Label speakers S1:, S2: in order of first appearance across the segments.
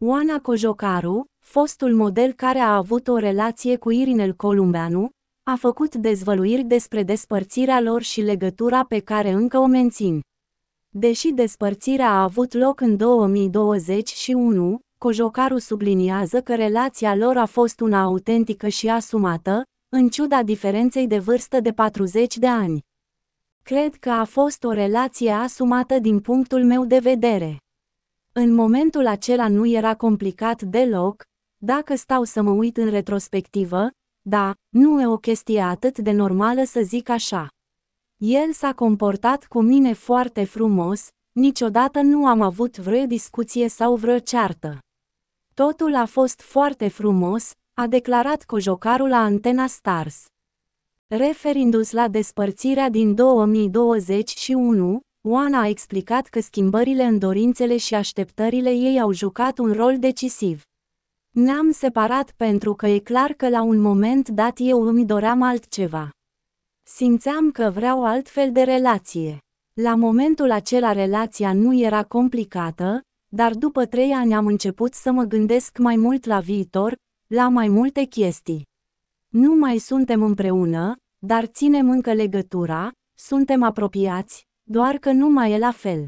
S1: Oana Cojocaru, fostul model care a avut o relație cu Irinel Columbeanu, a făcut dezvăluiri despre despărțirea lor și legătura pe care încă o mențin. Deși despărțirea a avut loc în 2021, Cojocaru subliniază că relația lor a fost una autentică și asumată, în ciuda diferenței de vârstă de 40 de ani. Cred că a fost o relație asumată din punctul meu de vedere. În momentul acela nu era complicat deloc, dacă stau să mă uit în retrospectivă, da, nu e o chestie atât de normală să zic așa. El s-a comportat cu mine foarte frumos, niciodată nu am avut vreo discuție sau vreo ceartă. Totul a fost foarte frumos, a declarat Cojocaru la Antena Stars. Referindu-se la despărțirea din 2021, Oana a explicat că schimbările în dorințele și așteptările ei au jucat un rol decisiv. Ne-am separat pentru că e clar că la un moment dat eu îmi doream altceva. Simțeam că vreau altfel de relație. La momentul acela relația nu era complicată, dar după 3 ani am început să mă gândesc mai mult la viitor, la mai multe chestii. Nu mai suntem împreună, dar ținem încă legătura, suntem apropiați, doar că nu mai e la fel.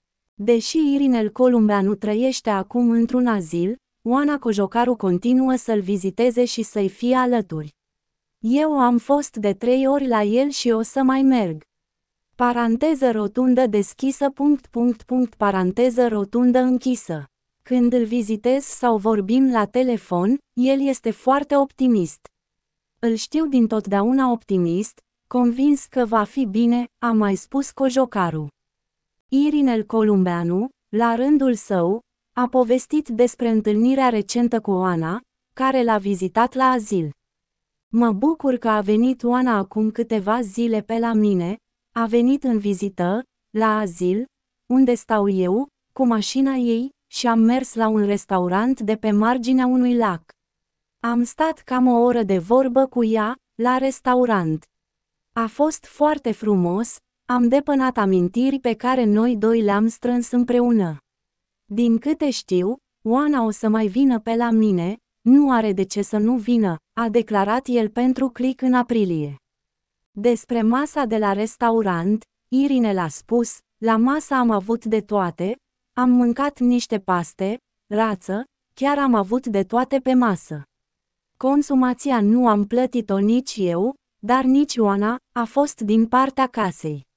S1: Deși Irinel Columbeanu trăiește acum într-un azil, Oana Cojocaru continuă să-l viziteze și să-i fie alături. Eu am fost de 3 ori la el și o să mai merg. Paranteză rotundă deschisă. Paranteză rotundă închisă. Când îl vizitez sau vorbim la telefon, el este foarte optimist. Îl știu dintotdeauna optimist, convins că va fi bine, a mai spus Cojocaru. Irinel Columbeanu, la rândul său, a povestit despre întâlnirea recentă cu Oana, care l-a vizitat la azil. Mă bucur că a venit Oana acum câteva zile pe la mine, a venit în vizită, la azil, unde stau eu, cu mașina ei, și am mers la un restaurant de pe marginea unui lac. Am stat cam o oră de vorbă cu ea, la restaurant. A fost foarte frumos, am depănat amintiri pe care noi doi le-am strâns împreună. Din câte știu, Oana o să mai vină pe la mine, nu are de ce să nu vină, a declarat el pentru Click în aprilie. Despre masa de la restaurant, Irinel a spus, la masă am avut de toate, am mâncat niște paste, rață, chiar am avut de toate pe masă. Consumația nu am plătit-o nici eu, dar nici Oana, a fost din partea casei.